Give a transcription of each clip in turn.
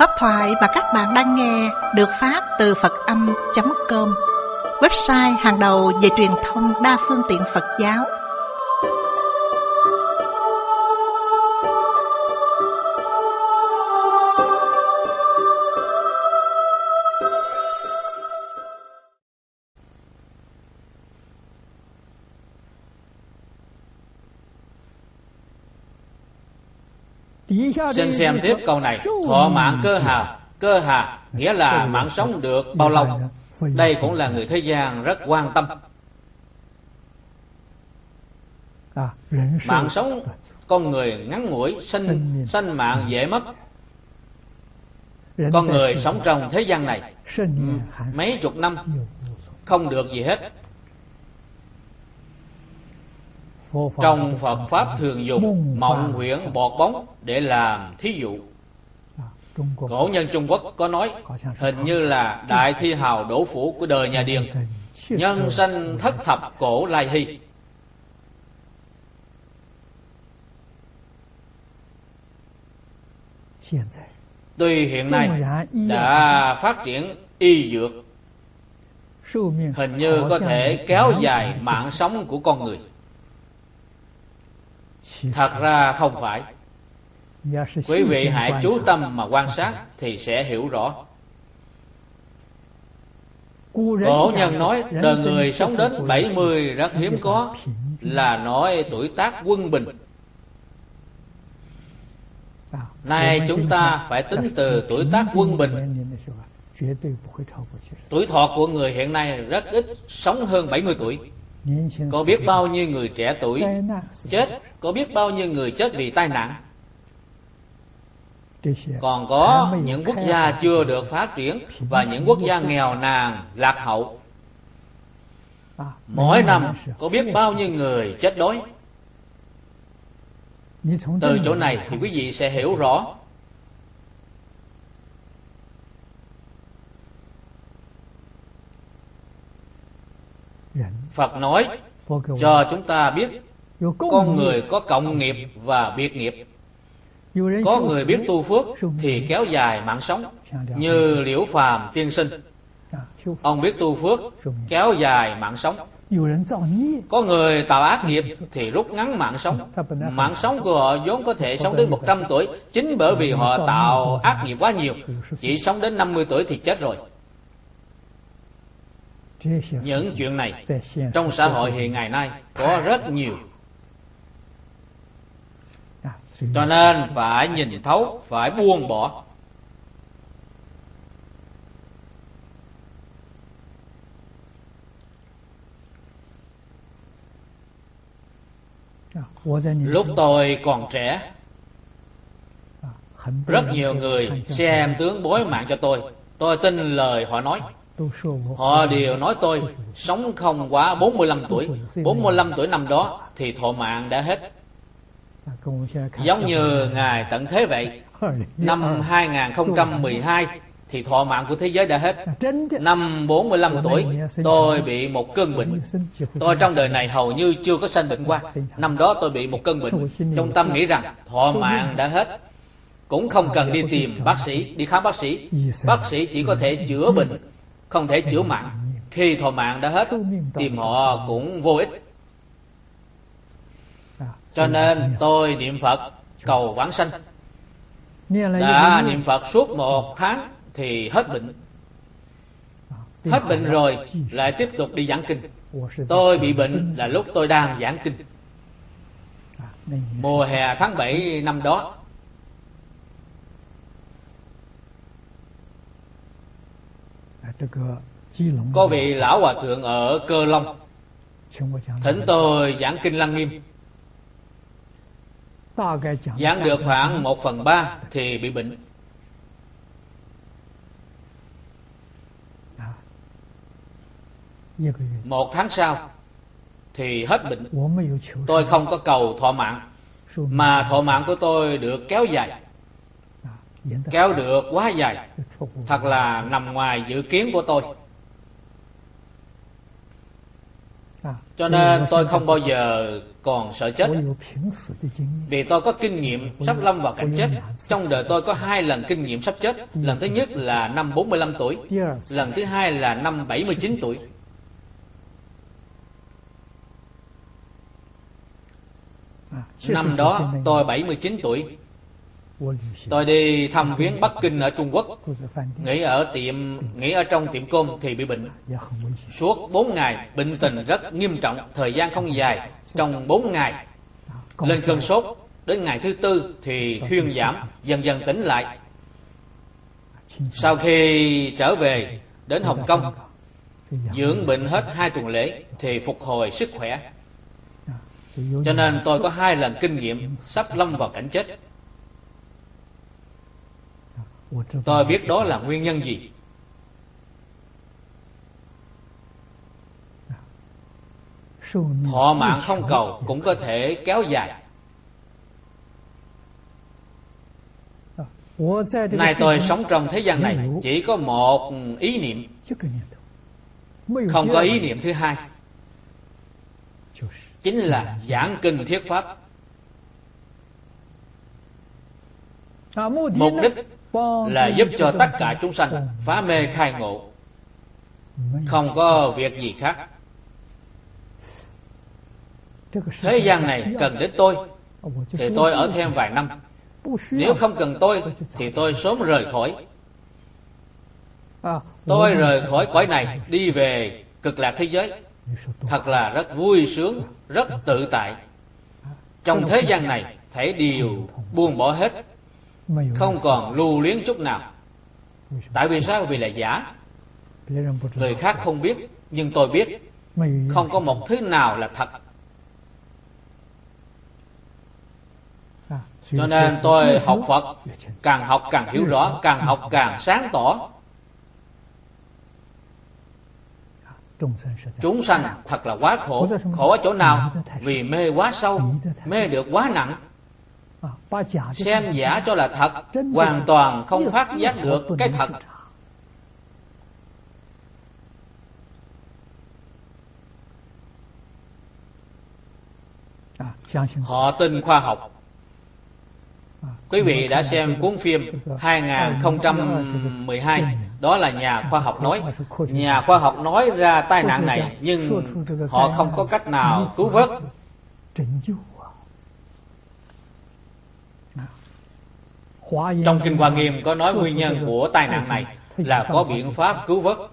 Pháp thoại mà các bạn đang nghe được phát từ Phật-âm.com, website hàng đầu về truyền thông đa phương tiện Phật giáo. Xin xem tiếp câu này. Thọ mạng cơ hà. Cơ hà nghĩa là mạng sống được bao lâu. Đây cũng là người thế gian rất quan tâm. Mạng sống con người ngắn ngủi, sanh mạng dễ mất. Con người sống trong thế gian này mấy chục năm không được gì hết. Trong Phật Pháp thường dùng mộng huyễn bọt bóng để làm thí dụ. Cổ nhân Trung Quốc có nói, hình như là đại thi hào đỗ phủ của đời nhà Điền, nhân sanh thất thập cổ lai hy. Tuy hiện nay đã phát triển y dược, hình như có thể kéo dài mạng sống của con người. Thật ra không phải. Quý vị hãy chú tâm mà quan sát thì sẽ hiểu rõ. Cổ nhân nói đời người sống đến 70 rất hiếm có, là nói tuổi tác quân bình. Nay chúng ta phải tính từ tuổi tác quân bình. Tuổi thọ của người hiện nay rất ít, sống hơn 70 tuổi. Có biết bao nhiêu người trẻ tuổi chết, có biết bao nhiêu người chết vì tai nạn. Còn có những quốc gia chưa được phát triển và những quốc gia nghèo nàn, lạc hậu. Mỗi năm có biết bao nhiêu người chết đói. Từ chỗ này thì quý vị sẽ hiểu rõ. Phật nói cho chúng ta biết con người có cộng nghiệp và biệt nghiệp. Có người biết tu phước thì kéo dài mạng sống, như Liễu Phàm tiên sinh. Ông biết tu phước kéo dài mạng sống. Có người tạo ác nghiệp thì rút ngắn mạng sống. Mạng sống của họ vốn có thể sống đến 100 tuổi, chính bởi vì họ tạo ác nghiệp quá nhiều, chỉ sống đến 50 tuổi thì chết rồi. Những chuyện này trong xã hội hiện ngày nay có rất nhiều. Cho nên phải nhìn thấu, phải buông bỏ. Lúc tôi còn trẻ, rất nhiều người xem tướng bối mạng cho tôi. Tôi tin lời họ nói. Họ đều nói tôi sống không quá 45 tuổi. 45 tuổi năm đó thì thọ mạng đã hết. Giống như Ngài tận thế vậy. Năm 2012 thì thọ mạng của thế giới đã hết. Năm 45 tuổi tôi bị một cơn bệnh. Tôi trong đời này hầu như chưa có sanh bệnh qua. Năm đó tôi bị một cơn bệnh. Trong tâm nghĩ rằng thọ mạng đã hết, cũng không cần đi tìm bác sĩ, đi khám bác sĩ. Bác sĩ chỉ có thể chữa bệnh, không thể chữa mạng. Khi thọ mạng đã hết, tìm họ cũng vô ích. Cho nên tôi niệm Phật cầu vãng sanh. Đã niệm Phật suốt 1 tháng thì hết bệnh. Hết bệnh rồi lại tiếp tục đi giảng kinh. Tôi bị bệnh là lúc tôi đang giảng kinh, mùa hè tháng 7 năm đó. Có vị lão hòa thượng ở Cơ Long thỉnh tôi giảng kinh Lăng Nghiêm. Giảng được khoảng 1/3 thì bị bệnh. Một tháng sau thì hết bệnh. Tôi không có cầu thọ mạng, mà thọ mạng của tôi được kéo dài. Kéo được quá dài, thật là nằm ngoài dự kiến của tôi. Cho nên tôi không bao giờ còn sợ chết. Vì tôi có kinh nghiệm sắp lâm vào cảnh chết. Trong đời tôi có 2 lần kinh nghiệm sắp chết. Lần thứ nhất là năm 45 tuổi. Lần thứ hai là năm 79 tuổi. Năm đó tôi 79 tuổi. Tôi đi thăm viếng Bắc Kinh ở Trung Quốc. Nghỉ ở trong tiệm cơm thì bị bệnh. Suốt 4 ngày, bệnh tình rất nghiêm trọng. Thời gian không dài. Trong 4 ngày lên cơn sốt. Đến ngày thứ 4 thì thuyên giảm, dần dần tỉnh lại. Sau khi trở về đến Hồng Kông, dưỡng bệnh hết 2 tuần lễ thì phục hồi sức khỏe. Cho nên tôi có 2 lần kinh nghiệm sắp lâm vào cảnh chết. Tôi biết đó là nguyên nhân gì. Thọ mạng không cầu cũng có thể kéo dài. Nay tôi sống trong thế gian này chỉ có một ý niệm, không có ý niệm thứ hai, chính là giảng kinh thuyết pháp. Mục đích là giúp cho tất cả chúng sanh phá mê khai ngộ, không có việc gì khác. Thế gian này cần đến tôi thì tôi ở thêm vài năm. Nếu không cần tôi thì tôi sớm rời khỏi. Tôi rời khỏi cõi này đi về cực lạc thế giới. Thật là rất vui sướng, rất tự tại. Trong thế gian này thể đều buông bỏ hết, không còn lưu luyến chút nào. Tại vì sao? Vì là giả. Người khác không biết, nhưng tôi biết. Không có một thứ nào là thật. Cho nên tôi học Phật, càng học càng hiểu rõ, càng học càng sáng tỏ. Chúng sanh thật là quá khổ. Khổ ở chỗ nào? Vì mê quá sâu, mê được quá nặng. Xem giả cho là thật, hoàn toàn không phát giác được cái thật. Họ tin khoa học. Quý vị đã xem cuốn phim 2012, đó là nhà khoa học nói. Nhà khoa học nói ra tai nạn này, nhưng họ không có cách nào cứu vớt. Trong Kinh Hoa Nghiêm có nói nguyên nhân của tai nạn này là có biện pháp cứu vớt.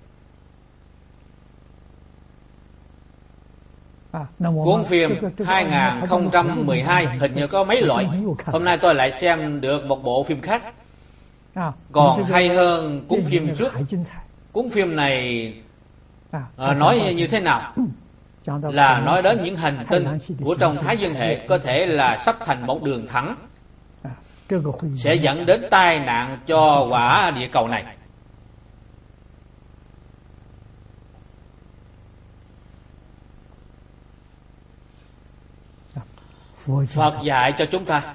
Cuốn phim 2012 hình như có mấy loại. Hôm nay tôi lại xem được một bộ phim khác, còn hay hơn cuốn phim trước. Cuốn phim này nói như thế nào? Là nói đến những hành tinh của trong Thái Dương hệ có thể là sắp thành một đường thẳng, sẽ dẫn đến tai nạn cho quả địa cầu này. Phật dạy cho chúng ta,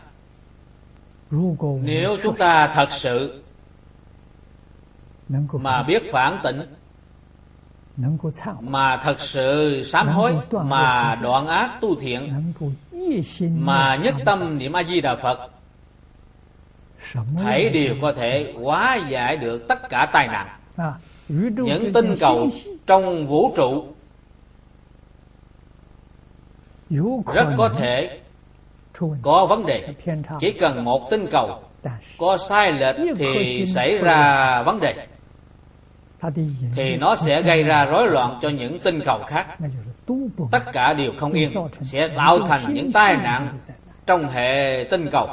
nếu chúng ta thật sự mà biết phản tỉnh, mà thật sự sám hối, mà đoạn ác tu thiện, mà nhất tâm niệm A Di Đà Phật, thảy đều có thể hóa giải được tất cả tai nạn. Những tinh cầu trong vũ trụ rất có thể có vấn đề. Chỉ cần một tinh cầu có sai lệch thì xảy ra vấn đề, thì nó sẽ gây ra rối loạn cho những tinh cầu khác. Tất cả đều không yên, sẽ tạo thành những tai nạn trong hệ tinh cầu.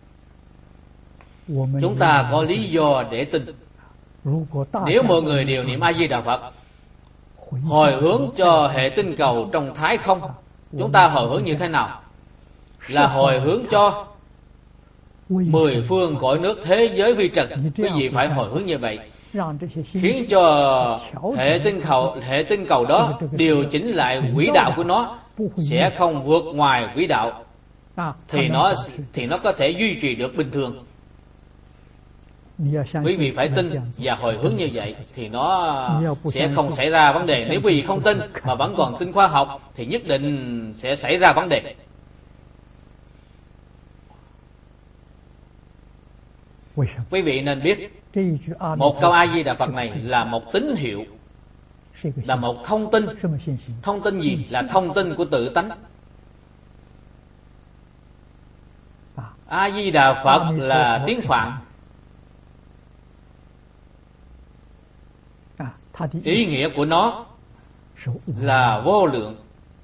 Chúng ta có lý do để tin. Nếu mọi người đều niệm A Di Đà Phật, hồi hướng cho hệ tinh cầu trong thái không. Chúng ta hồi hướng như thế nào? Là hồi hướng cho 10 phương cõi nước thế giới vi trần. Quý vị phải hồi hướng như vậy, khiến cho hệ tinh cầu đó điều chỉnh lại quỹ đạo của nó, sẽ không vượt ngoài quỹ đạo, thì nó có thể duy trì được bình thường. Quý vị phải tin và hồi hướng như vậy thì nó sẽ không xảy ra vấn đề. Nếu quý vị không tin mà vẫn còn tin khoa học thì nhất định sẽ xảy ra vấn đề. Quý vị nên biết một câu A Di Đà Phật này là một tín hiệu, là một thông tin. Thông tin gì? Là thông tin của tự tánh. A Di Đà Phật là tiếng Phạn. Ý nghĩa của nó là vô lượng.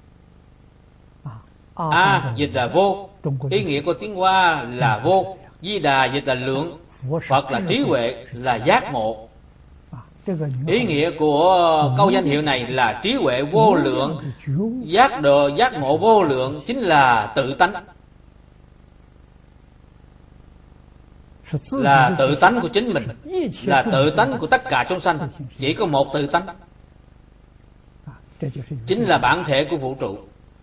A dịch là vô, ý nghĩa của tiếng Hoa là vô. Di Đà dịch là lượng. Phật là trí huệ, là giác ngộ. Ý nghĩa của câu danh hiệu này là trí huệ vô lượng, giác ngộ vô lượng, chính là tự tánh. Là tự tánh của chính mình, là tự tánh của tất cả chúng sanh. Chỉ có một tự tánh, chính là bản thể của vũ trụ.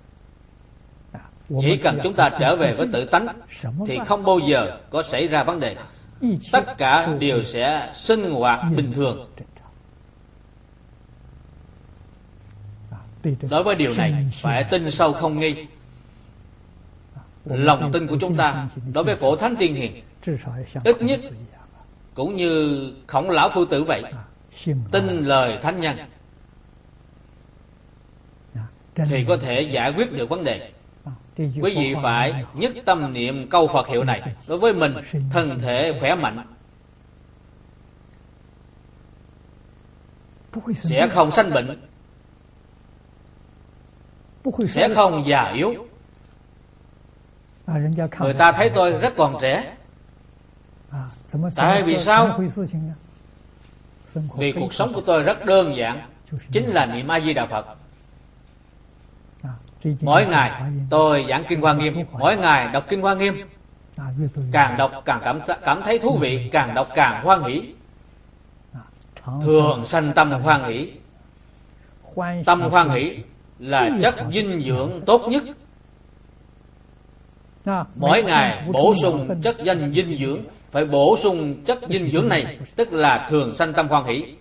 Chỉ cần chúng ta trở về với tự tánh thì không bao giờ có xảy ra vấn đề. Tất cả đều sẽ sinh hoạt bình thường. Đối với điều này phải tin sâu không nghi. Lòng tin của chúng ta đối với cổ thánh tiên hiền ít nhất cũng như Khổng Lão Phu Tử vậy, tin lời thánh nhân thì có thể giải quyết được vấn đề. Quý vị phải nhất tâm niệm câu Phật hiệu này đối với mình, thân thể khỏe mạnh, sẽ không sanh bệnh, sẽ không già yếu. Người ta thấy tôi rất còn trẻ. Tại vì sao? Vì cuộc sống của tôi rất đơn giản, chính là niệm A Di Đà Phật. Mỗi ngày tôi giảng Kinh Hoa Nghiêm, mỗi ngày đọc Kinh Hoa Nghiêm. Càng đọc càng cảm thấy thú vị, càng đọc càng hoan hỷ. Thường sanh tâm hoan hỷ. Tâm hoan hỷ là chất dinh dưỡng tốt nhất. Mỗi ngày bổ sung chất dinh dưỡng, phải bổ sung chất dinh dưỡng này, tức là thường sanh tâm hoan hỷ.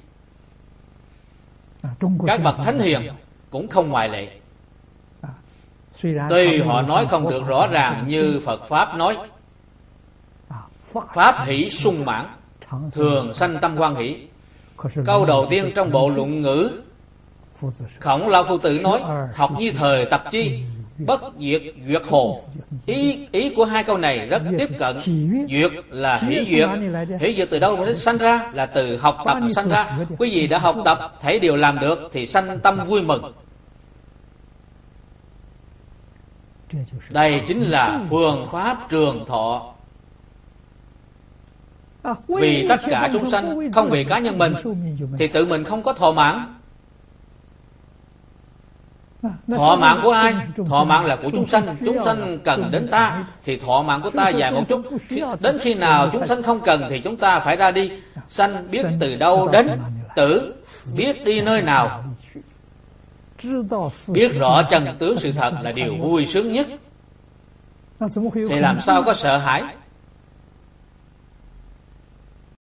Các bậc thánh hiền cũng không ngoại lệ. Tuy họ nói không được rõ ràng như Phật Pháp nói, pháp hỷ sung mãn, thường sanh tâm hoan hỷ. Câu đầu tiên trong bộ Luận Ngữ, Khổng Lão Phu Tử nói: học như thời tập chi, bất diệt duyệt hồ. Ý của hai câu này rất tiếp cận. Duyệt là hỷ duyệt. Hỷ duyệt từ đâu mới sanh ra? Là từ học tập sanh ra. Quý vị đã học tập, thấy điều làm được thì sanh tâm vui mừng. Đây chính là phương pháp trường thọ. Vì tất cả chúng sanh, không vì cá nhân mình, thì tự mình không có thọ mạng. Thọ mạng của ai? Thọ mạng là của chúng sanh. Chúng sanh cần đến ta thì thọ mạng của ta dài một chút. Đến khi nào chúng sanh không cần thì chúng ta phải ra đi. Sanh biết từ đâu đến, tử biết đi nơi nào. Biết rõ chân tướng sự thật là điều vui sướng nhất. Thì làm sao có sợ hãi?